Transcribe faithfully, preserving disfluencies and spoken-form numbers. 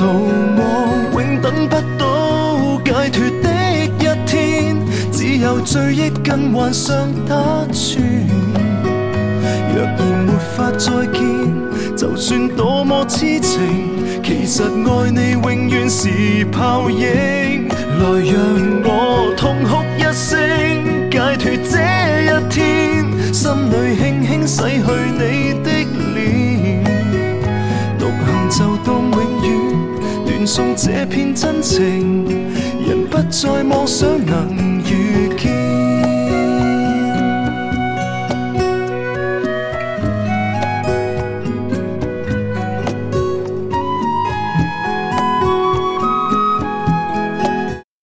渡我永等不到解脱的一天，只有追憶跟幻想打轉。若然沒法再見，就算多麼痴情，其實愛你永遠是泡影。來讓我痛哭一聲，解脱這一天，心裏輕輕洗去你的臉，獨行就當永遠斷送這片真情，人不再妄想能遇